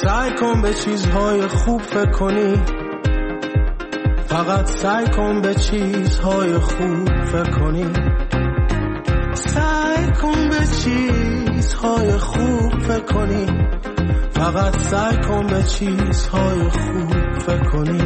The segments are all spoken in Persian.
سعی کن به چیزهای خوب فکر کنی، فقط سعی کن به چیزهای خوب فکر کنی. سعی کن به چیزهای خوب فکر کنی، فقط سعی کن به چیزهای خوب فکر کنی.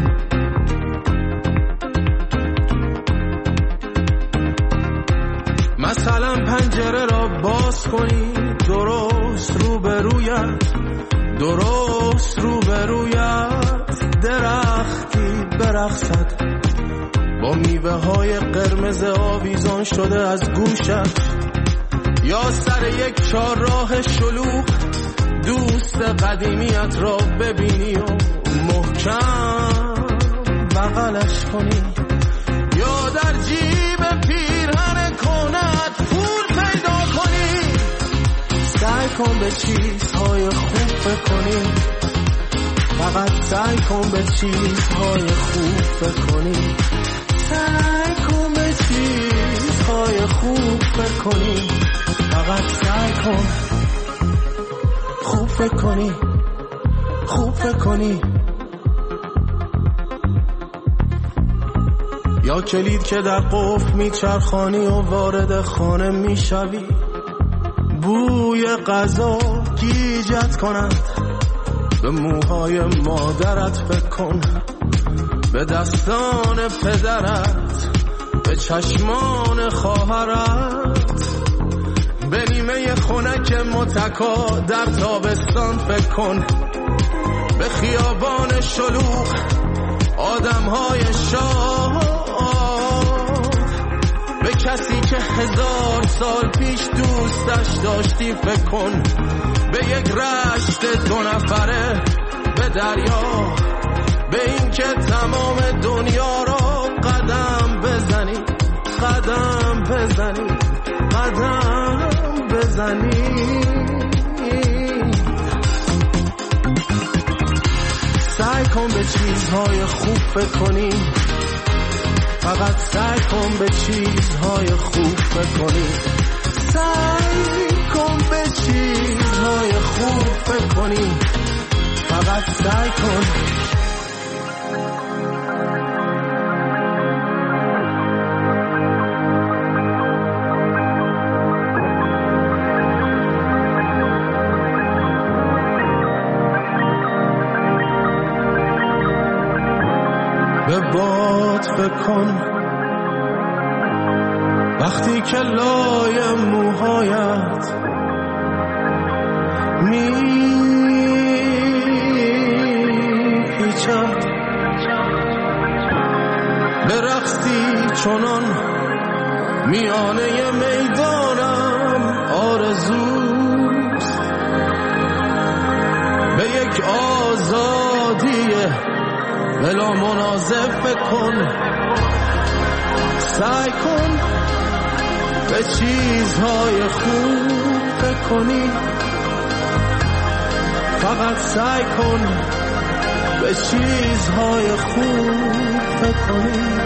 مثلا پنجره را باز کنی، درست روبرویت، درست روبرویت درختی برقصد با میوه های قرمز آویزان شده از گوشت، یا سر یک چهارراه شلوغ دوست قدیمیت را ببینی و محکم بغلش کنی، یا در جیب پیرهن کنت پول پیدا کنی. سعی کن به چیزهای خوب فکر کنی، فقط سعی کن به چیزهای خوب فکر کنی. سعی کن به چیزهای خوب فکر کنی، فقط سعی کن خوب فکر کنی، خوب فکر کنی. یا کلید که در قفل میچرخانی و وارد خانه میشوی، بوی غذا گیجت کند، به موهای مادرت فکر کن، به دستان پدرت، به چشمان خواهرت، به نیمه خنک متکا در تابستان فکر کن، به خیابان شلوغ آدمهای شاد، به کسی که 1000 سال پیش دوستش داشتی فکر کن، به یک رشت 2 نفره، به دریا، به این که تمام دنیا را قدم بزنی، قدم بزنی، قدم بزنی. سعی کن به چیزهای خوب فکر کنی، فقط سعی کن به چیزهای خوب فکر کنی. سعی کن به چیزهای خوب فکر کنی، فقط سعی کن. به باد فکر کن وقتی که لای موهایت میپیچد، به رقصی چنان میانه میدانم آرزوست، به یک آزادی بلا منازع فکر کن. سعی کن به چیزهای خوب فکر کنی، فقط سعی کن به چیزهای خوب فکر کنی.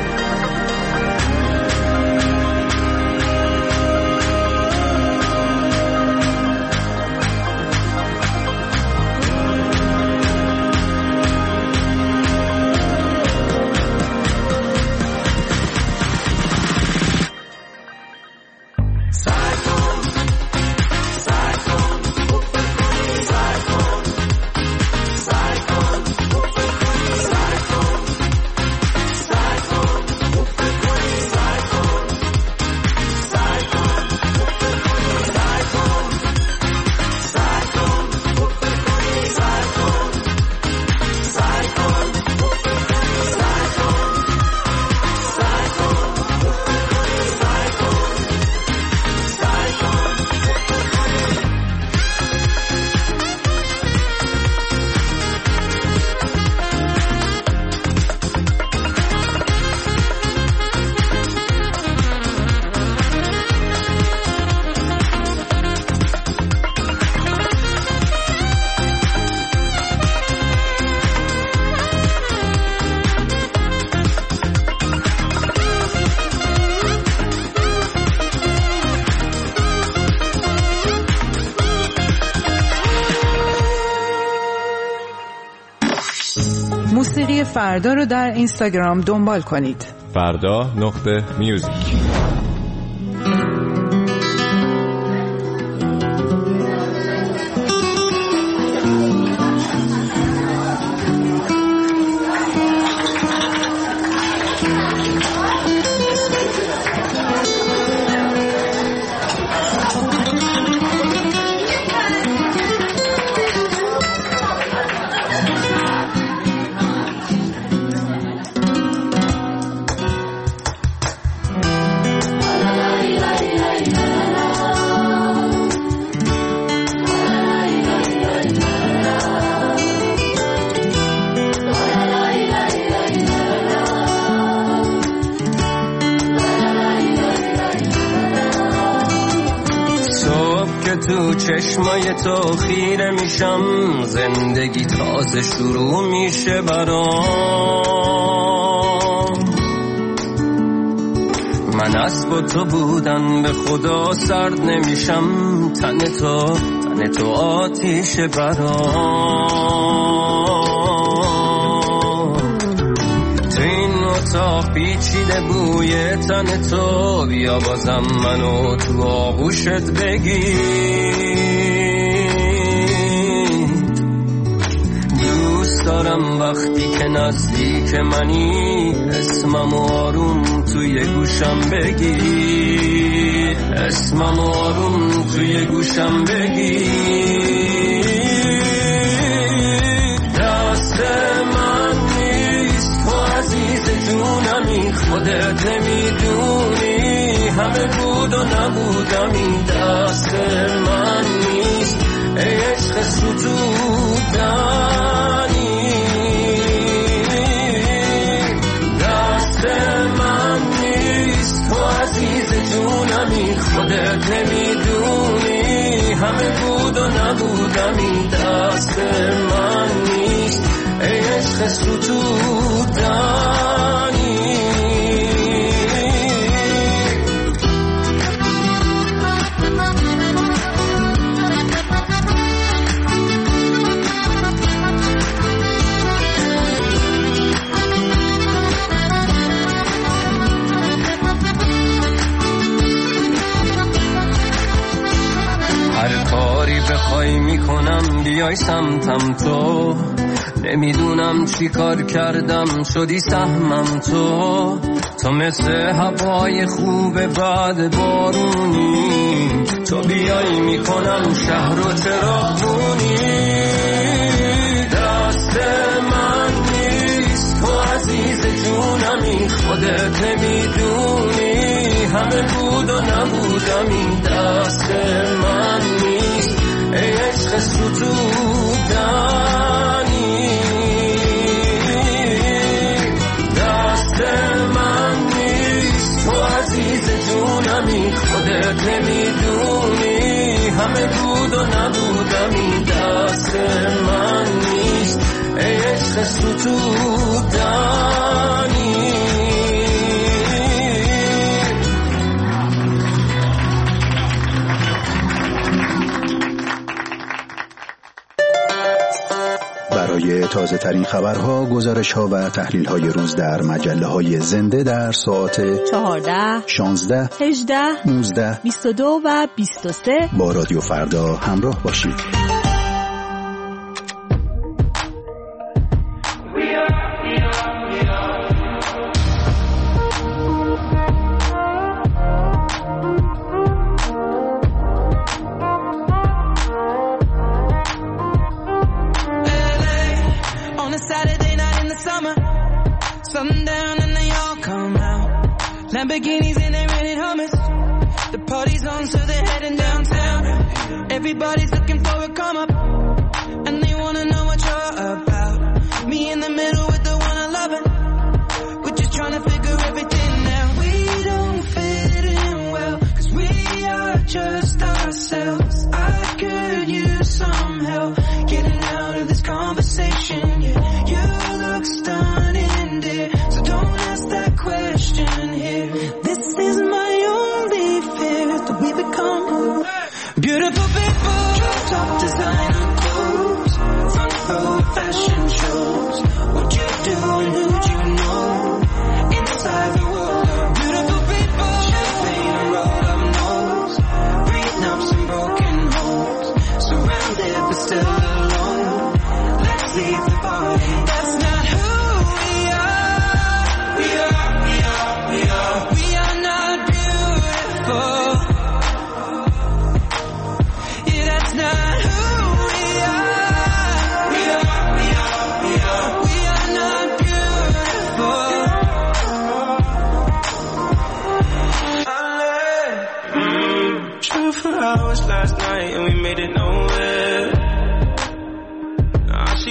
موسیقی فردا رو در اینستاگرام دنبال کنید. فردا.music. تو چشمای تو خیره میشم، زندگی تازه شروع میشه برام. من اسب تو بودن به خدا سرد نمیشم، تن تو آتیش برام. تو این اتاق پیچیده بوی تن تو، بیا بازم منو تو آغوشت بگیر. دوست دارم وقتی که نزدیک منی، اسمم آروم توی گوشم بگی، اسمم آروم توی گوشم بگی. دست من نیست تو عزیز جونمی، خودت نمیدونی همه بود و نبودمی. دست من نیست ای عشق ستودنی، دست من نیست تو عزیز جونمی، خودت نمیدونی همه بود و نبودمی. دست من نیست ای عشق ستودنی. هر کاری بخوای میکنم بیای سمتم، تو نمیدونم چی کار کردم شدی سهمم. تو مثل هوای خوب بعد بارونی، تو بیای میکنم شهر و چراغونی. دست من نیست تو عزیز جونمی، خودت نمیدونی همه بود و نبودمی. دست من نیست ای عشق ستودنی، دست من نیست تو عزیز جونمی، خودت نمیدونی همه بود و نبودمی. دست من نیست ای عشق ستودنی. برای تازه ترین خبرها، گزارش ها و تحلیل های روز در مجله های زنده در ساعت 14 16 18 19 22 و 23 با رادیو فردا همراه باشید. Lamborghinis and they rented hummus. The party's on, so they're heading downtown. Everybody's looking for a come up, and they wanna know what you're about. Me in the middle with the one I love it. We're just trying to figure everything out. We don't fit in well, 'cause we are just ourselves. I could use some help getting out of this conversation. Yeah, you look stunning, dear, so don't ask that question here. This is my only fear, that we become beautiful people. Top designer clothes,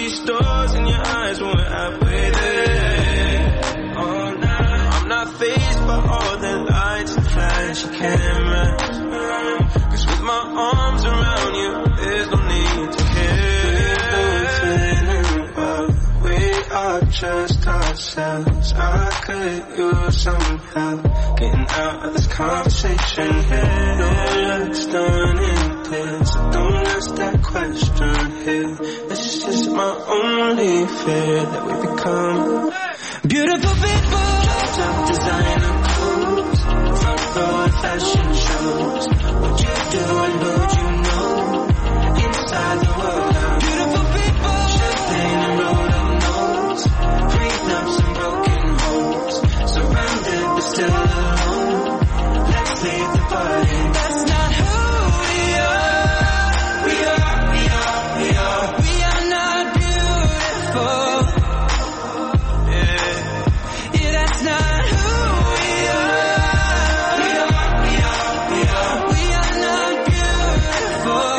these stars in your eyes when we're halfway there. Oh, nah, I'm not fazed by all the lights and flashy cameras. 'Cause with my arms around you, there's no need to care. We are just ourselves. I could use some help getting out of this conversation here. No looks done in this, so don't ask that question here. This is my only fear, that we become beautiful people. Dressed up designer clothes, front row fashion shows. What you do and who you know inside the world. Beautiful people, champagne and roll up nose, prenups and broken homes, surrounded but still alone. Let's leave the party. That's not who we are. We are, we are, we are. We are not beautiful. Yeah, yeah, that's not who we are. We are, we are, we are. We are not beautiful.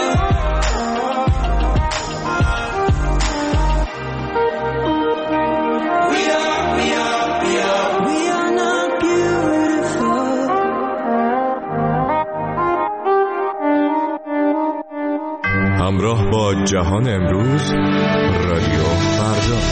We are, we are, we are. We are not beautiful. همراه با جهان امروز، رادیو فردا.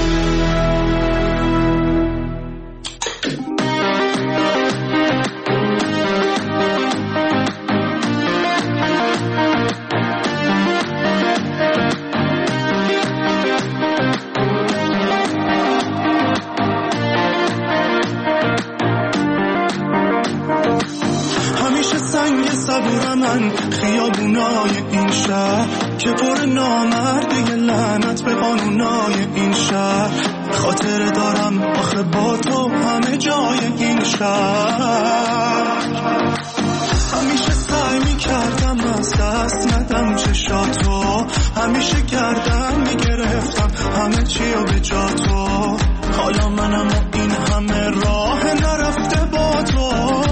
همیشه سنگ صبور من خیابونای این شهر که پر نامرده لعنت به قانونای این شهر. خاطره دارم آخه با تو همه جای این شهر. همیشه سعی میکردم از دست ندم چشاتو، همیشه گردن میگرفتم همه چیو به جا تو. حالا منم و این همه راه نرفته با تو.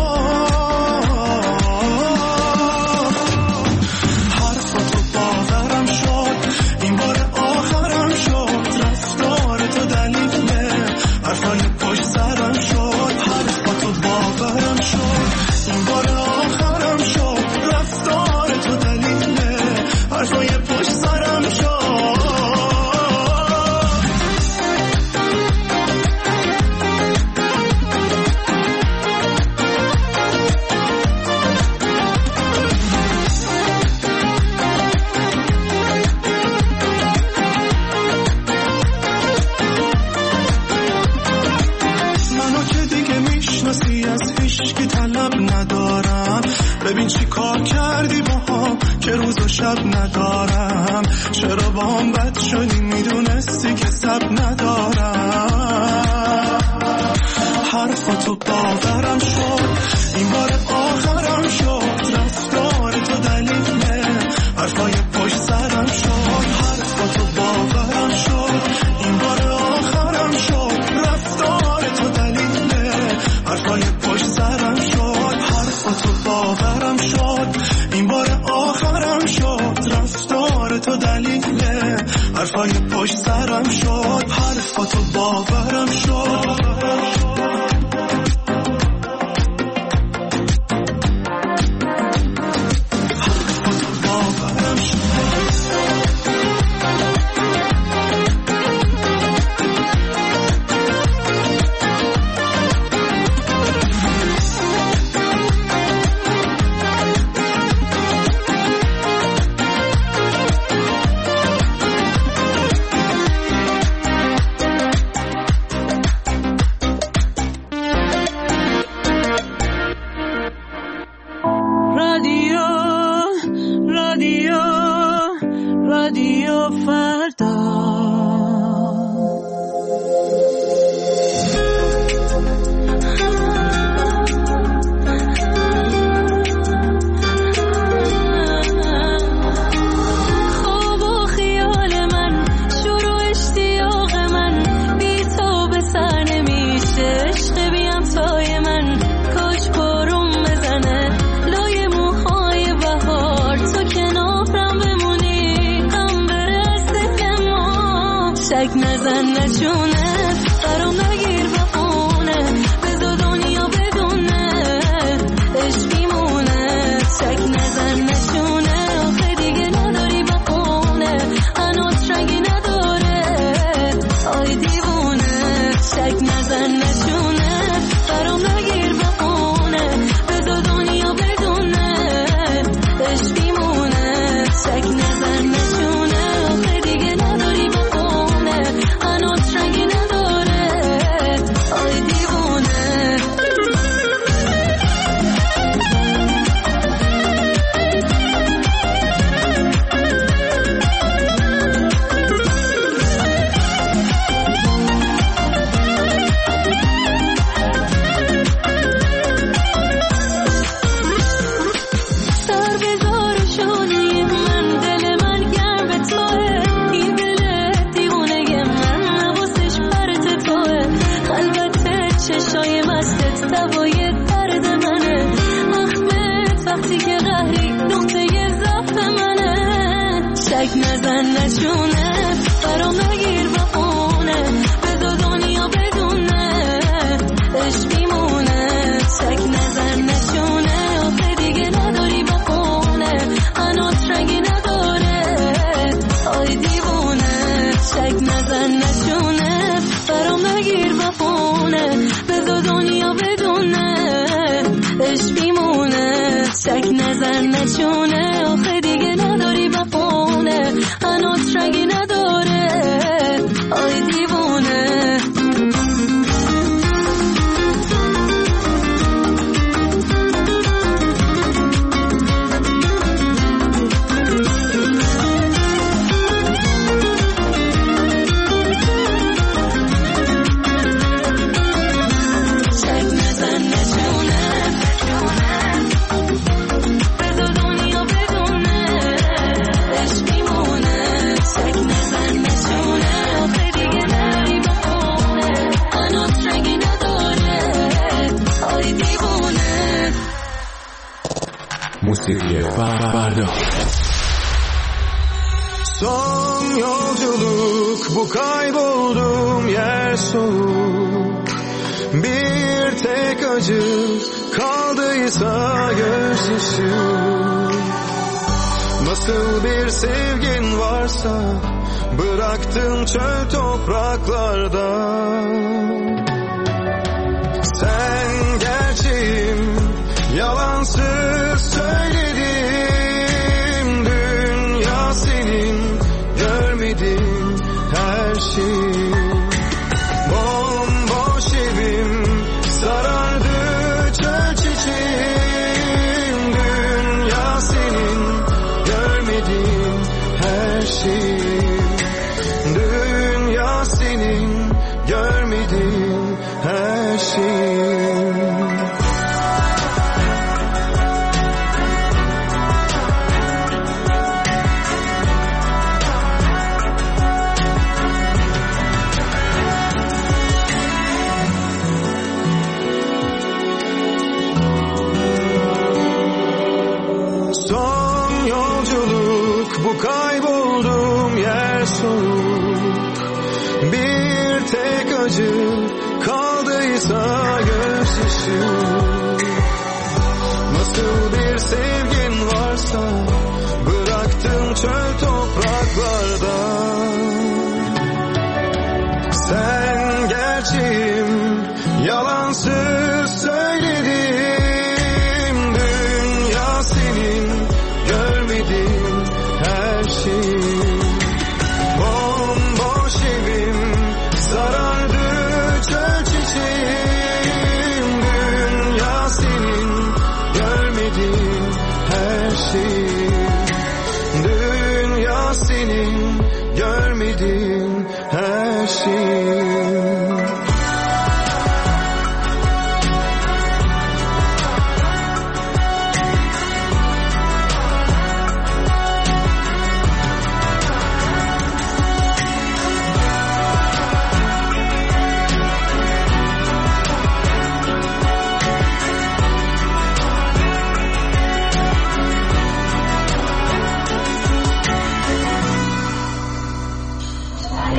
حرفاتو باورم شد این بار آخرم شد. رفتار تو دلیله حرفای پشت سرم شد. حرفاتو باورم شد این بار آخرم شد. رفتار تو دلیله حرفای پشت سرم شد. منو که دیگه میشناسی از هیچکی طلب ندارم. ببین چی کار کردی با هم که روز و شب ندارم. چرا با هم بد شدی میدونستی که سب ندارم. حرفاتو باورم شد این بار آخرم شد. رفتار تو دلیله حرفای پشت سرم شد. حرفاتو باورم شد این بار آخرم شد. رفتار تو دلیله حرفای پشت سرم شد. حرفاتو باورم شد این بار آخرم شد. رفتار تو دلیله حرفای پشت سرم شد. حرفاتو باورم شد. شک نزن نشونه برام نگیر بخونه بذار دنیا بدونه عشق میمونه شک نزن نشونه آخه دیگه نداری بخونه هنوز رنگی نداره آی دیوونه شک نزن نشونه برام نگیر بخونه بذار دنیا بدونه عشق میمونه شک نزن نشونه آخه دیگه نداری بخونه هنوز رنگی نداره آی دیوونه سر بذار و شونه من دل من گرم به توه این دل دیوونه من نواسش پرت توه البته چشای مستت دوای درد منه مخمت وقتی که قهری نقطه ضعف منه شک نزن نشونه برام نگیر بخونه بذار دنیا بدونه عشق میمونه شک نزن نشونه آخه دیگه نداری بخونه هنوز رنگی نداره آی دیوونه شک نزن نشونه برام نگیر بخونه بذار دنیا بدونه عشق میمونه شک نزن نشونه آخه دیگه نداری بخونه هنوز رنگی نداره آی دیوونه شک نزن نشونه بذار دنیا بدونه عشق میمونه شک نزن نشونه آخه دیگه نداری بخونه هنوز رنگی نداره آی دیوونه موسیقی فردا. Son yolculuk bu kaybolduğum yer soğuk. Bir tek acı kaldıysa gözyaşı. Nasıl bir sevgin varsa bıraktın çöl topraklarda. Sen gerçeğim yalansız söyledim. Dünya senin görmedim her şeyi. Bomboş evim sarardı çöl çiçeğim. Dünya senin görmedim her şeyi. Dünya senin görmedim her şeyi. Son yolculuk bu kaybolduğum yer soğuk. Bir tek acı kaldıysa gözyaşı. Nasıl bir sevgin varsa bıraktım çöl topraklarda. Sen gerçeğim yalansız söyledim. Dünya senin görmedim her şeyi. Bomboş evim sarardı çöl çiçeğim. Dünya senin görmedim her şeyi. Dünya senin görmedim her şeyi.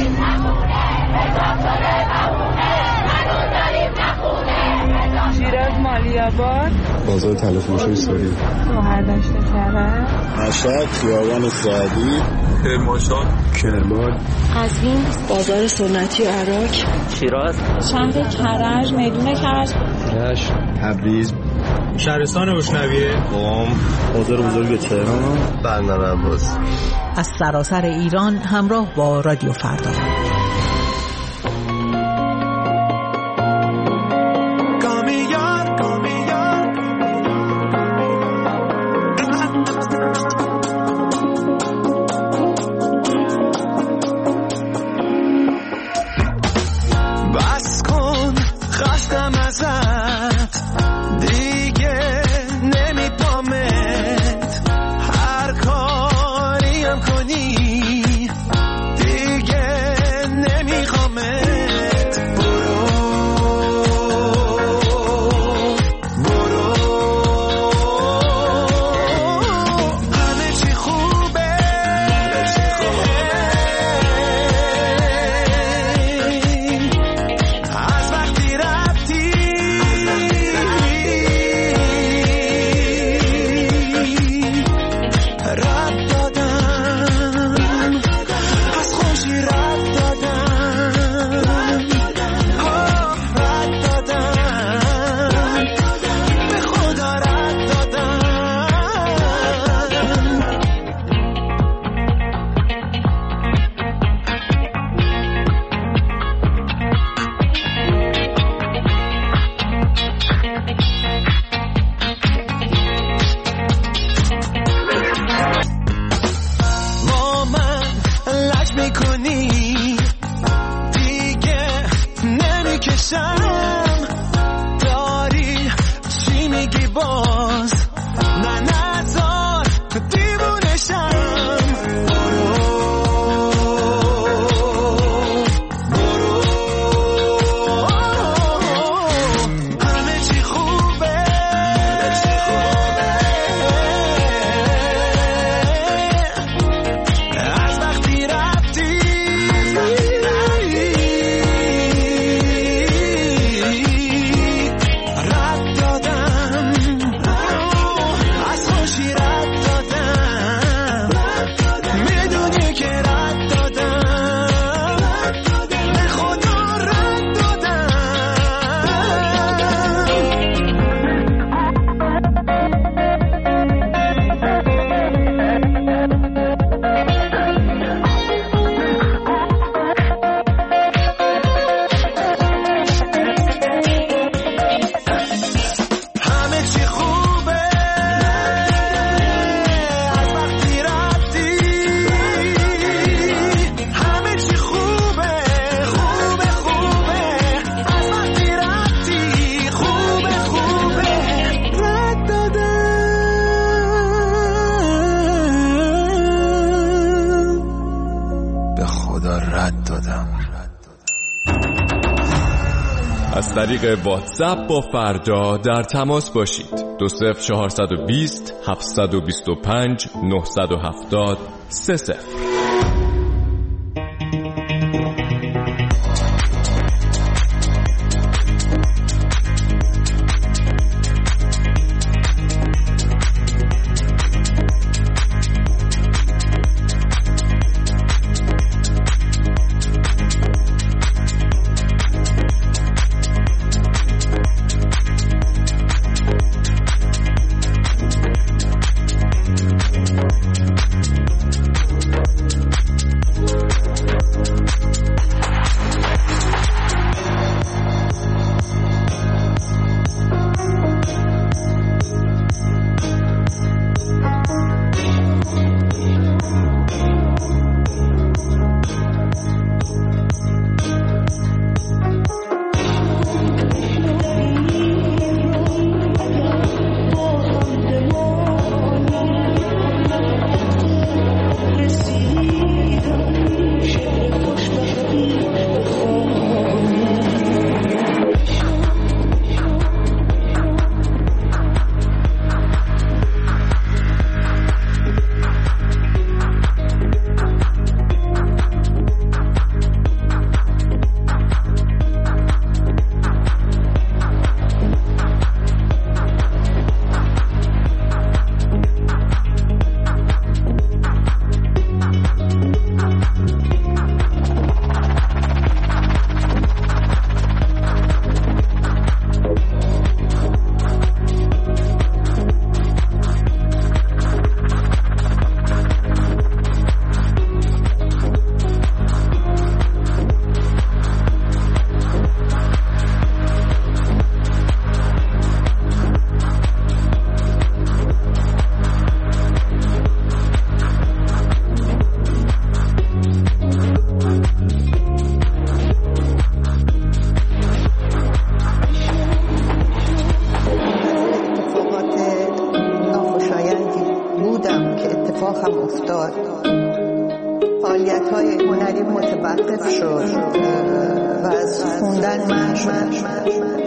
شیراز مالیاباد، بازار تلفروشی سوری، شهردشت کرج، مشهد خیابان سعدی، کرمانشاه، کرمان، قزوین، بازار سنتی عراق، شیراز، شهر کرج، میدون کرج، رشت، تبریز، شهرستان روشنویه، قم، بازار بزرگ تهران، بندر عباس. از سراسر ایران همراه با رادیو فردا. از طریق واتساپ با فردا در تماس باشید. 20420 725 970 30. شد و از خوندن من شد.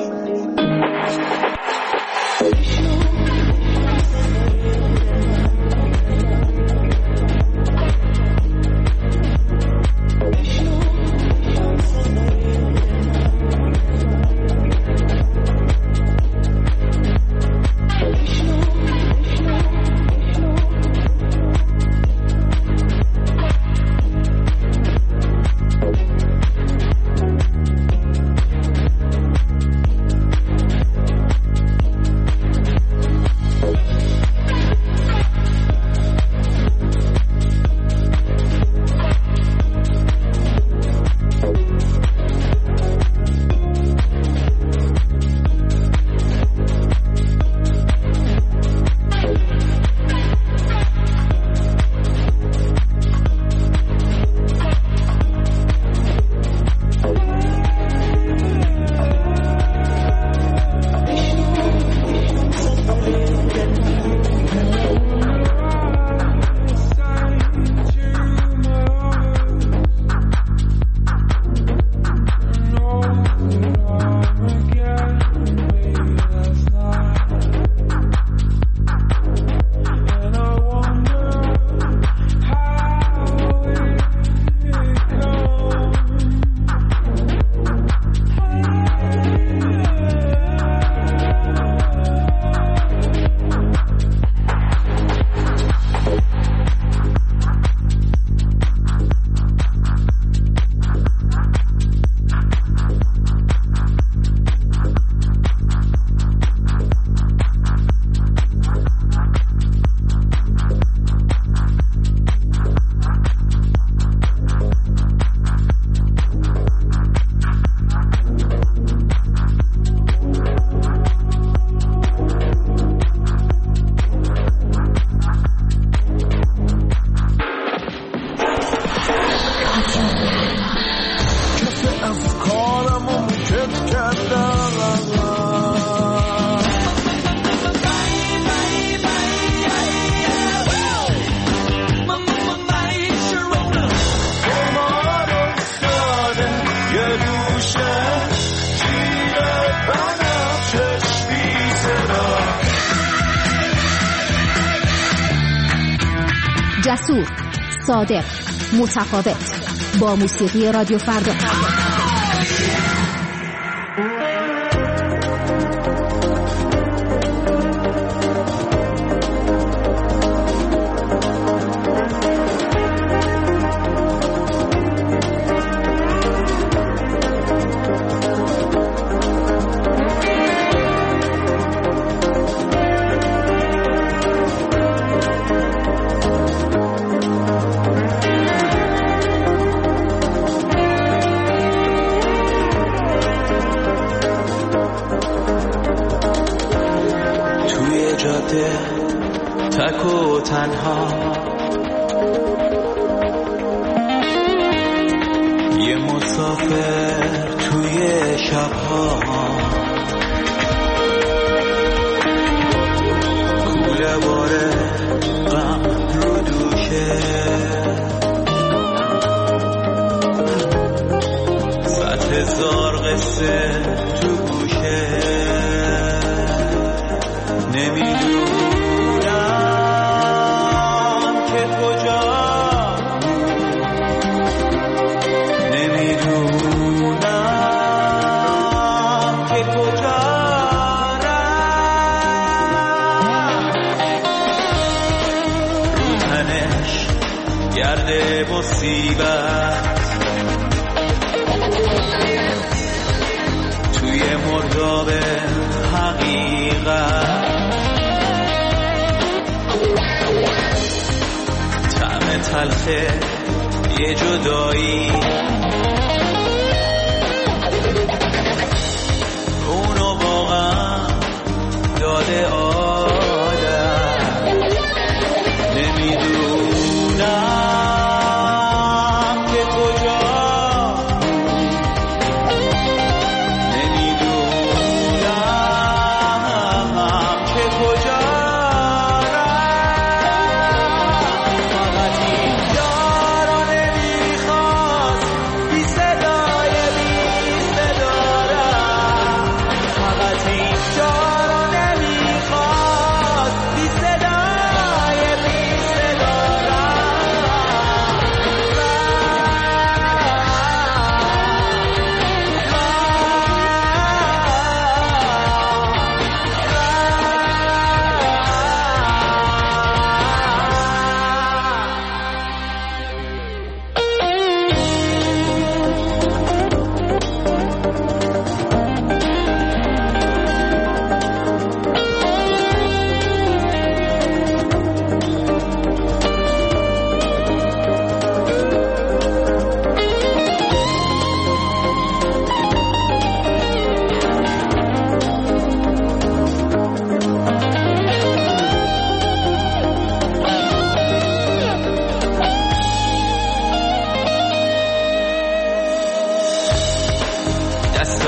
جسور، صادق، متفاوت، با موسیقی رادیو فردا. تک و تنها یه مسافر توی شبها، کوله باره غم رو دوشه، صد هزار قصه تو گوشه، نمیدونم که کجا، نمیدونم که کجا رو تنش گرد مصیبت، توی مرداب حقیقت، طعم تلخه یه جدایی، اونو واقعا داده آدم، نمیدونم که کجا، نمیدونم که کجا، فقط این جا را نمیخواست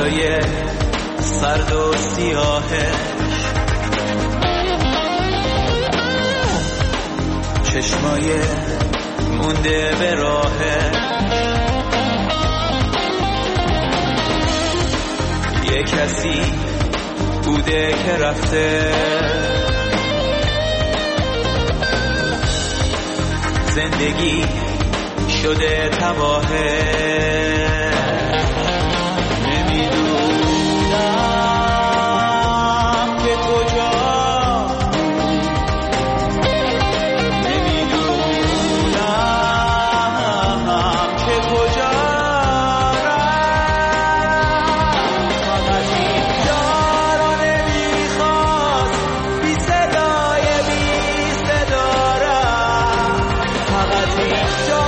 هوای سرد و سیاهه، چشمای مونده به راهه، یه کسی بوده که رفته، زندگی شده تباهه، نمیدونم که کجا، نمیدونم که کجا رفت، فقط این جا نمیخواست بی صدای بی صدا رفت، فقط این جا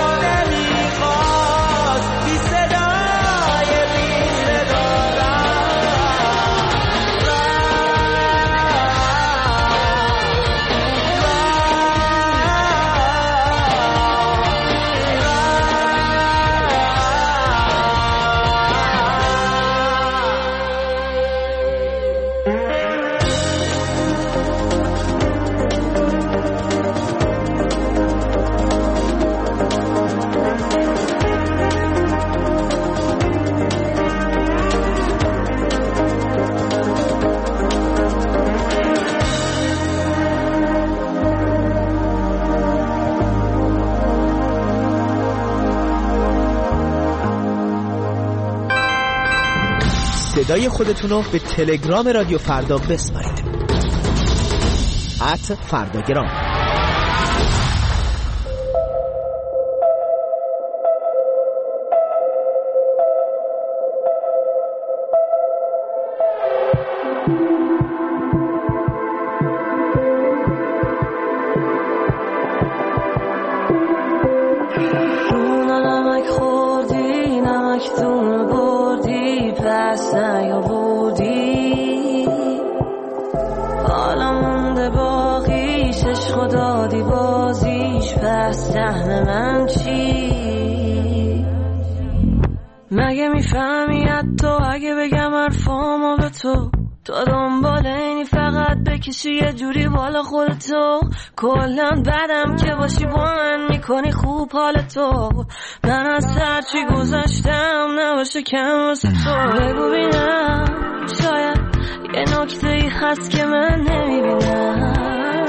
صدای خودتونو به تلگرام رادیو فردا بسپارید. @فرداگرام. مگه میفهمی حتی اگه بگم حرفامو به تو دنبال اینی فقط بکشی یه جوری بالا خودتو، کلن بدم که باشی با من میکنی خوب حالتو، من از هرچی گذشتم نباشه کم واسه تو، بگو بینم شاید یه نکته ای هست که من نمیبینم،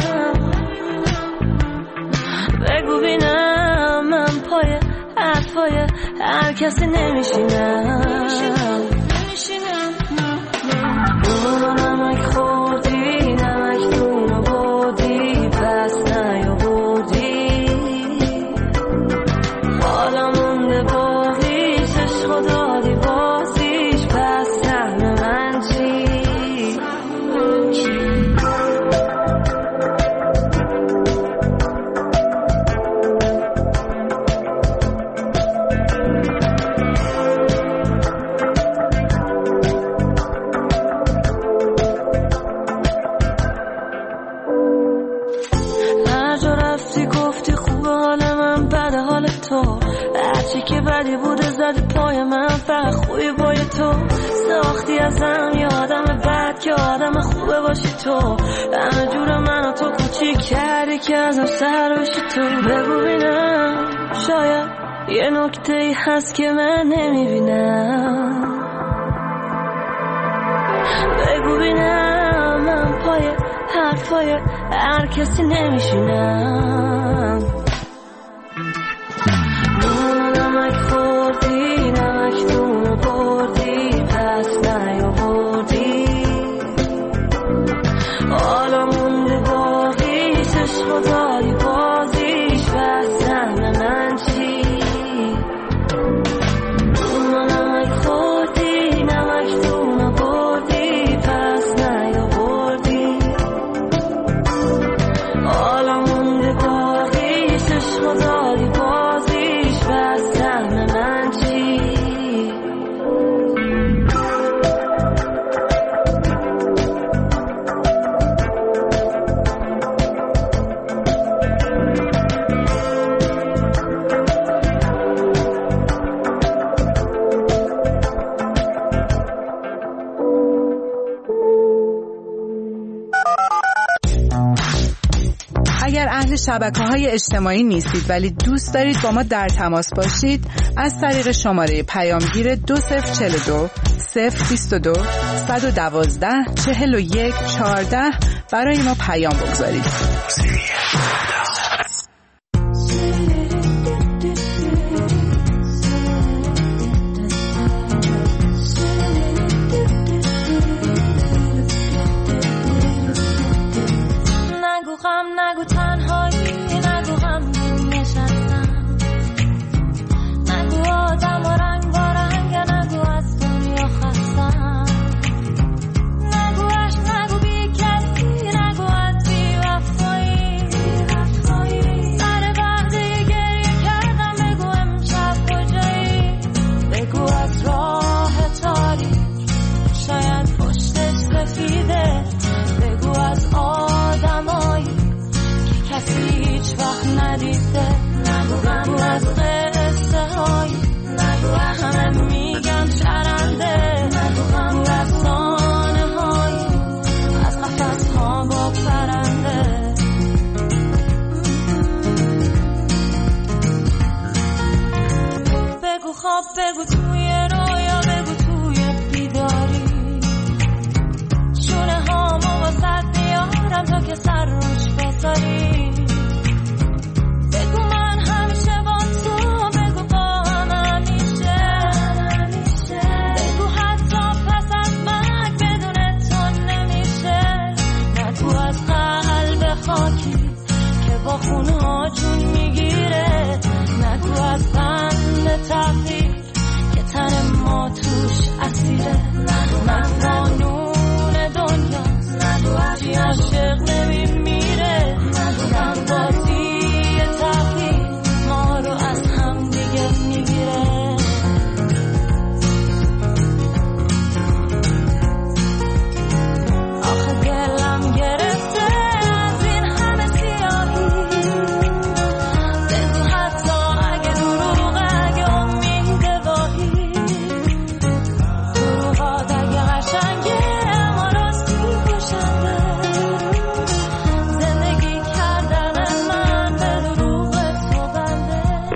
بگو بینم من پای حرفای هر کسی نمیشینم، نمک خوردی نمک دونو بودی پس نیاوردی، حالا مونده باقیش عشق دادی بازیش، پس سهم من چی؟ هرچی که بدی بوده زدی پای من، فقط خوبی بای تو ساختی ازم یه آدم بد که آدم خوبه باشی تو، همه جور منو تو کوچیک کردی که ازم سر بشی تو، بگو بینم شاید یه نکته ای هست که من نمیبینم، بگو بینم من پای حرفای هر کسی نمیشینم، نمک خوردی نمک دونو بردی پس نیاوردی، حالا مونده باقیش عشق داری بازیش، پس سهم من چی؟ نمک خوردی نمک دونو بردی پس نیاوردی، حالا مونده باقیش شبکه‌های اجتماعی نیستید ولی دوست دارید با ما در تماس باشید، از طریق شماره پیامگیر 2042 022 112 41 14 برای ما پیام بگذارید. نگو تنهایی، نگو غمگین نشستم، نگو آدم و رنگ با رنگ، نگو از دنیا خستم، نگو عشق، نگو بی کسی، نگو از بی وفایی، سر وقتی گریه کردم بگو امشب کجایی، بگو از راه تاریک شاید پشتش سفیده، بگو از آدمایی کسی هیچ وقت ندیده، نگو از قصه های، نگو همه میگن شرنده، نگو افسانه های از قفس ها با پرنده، بگو خواب، بگو توی رویا، بگو توی بیداری، شونه هامو واسه بیارم تا که سر روش بذاری، بگو من همیشه با تو، بگو با هم همیشه، بگو حتی پس از مرگ بدون تو نمیشه، نگو از قلب خاکی که با خونها جون میگیره، نگو از بند تقدیر که تن ما توش اسیره، نگو قانون دنیا، نگو عاشق نمیمیره، نگو بازی تقدیر ما رو از هم دیگه میگیره، آخه دلم گرفته از این همه سیاهی، بگو حتی اگه دروغه، اگه امید واهی، دروغات اگه قشنگه اما راستی کشنده، زندگی کردن من به دروغ تو بنده.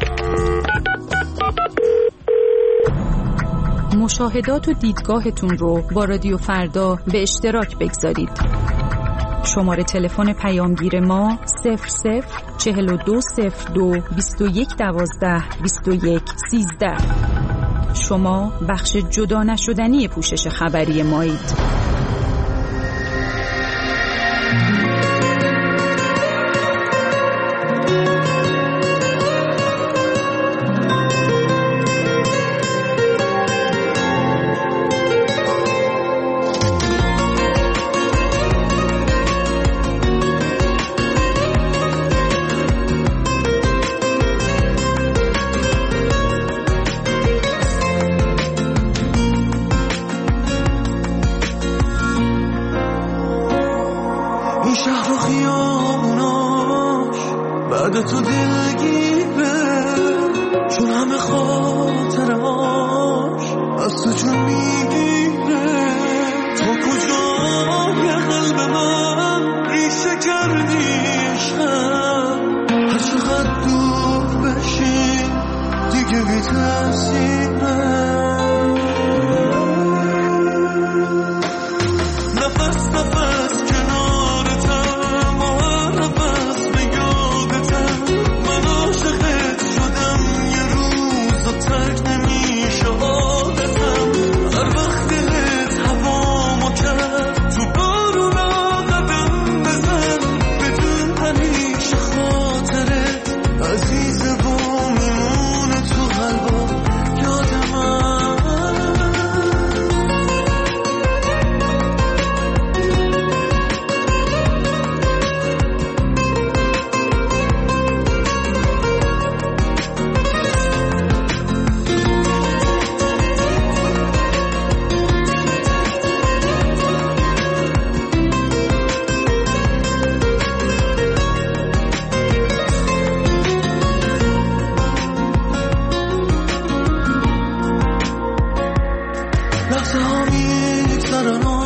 مشاهدات و دیدگاهتون رو با رادیو فردا به اشتراک بگذارید. شماره تلفن پیامگیر ما 004202 2112 2113. شما بخش جدا نشدنی پوشش خبری مایید. تو دلگیره چون همه خاطرهاش از تو جون میگیره، تو کجای قلب من ریشه کردی عشقم، هر چقدر دور بشی دیگه بی تأثیره، نفس نفس کنارتم و هر نفس به یادتم، من عاشقت شدم یه روز و ترک نمیشه عادتم، هر وقت دلت هوامو کرد تو بارونا قدم بزن، بدون همیشه خاطرت عزیزه و میمونه تو قلبم یاد من. لحظه ها میگذرن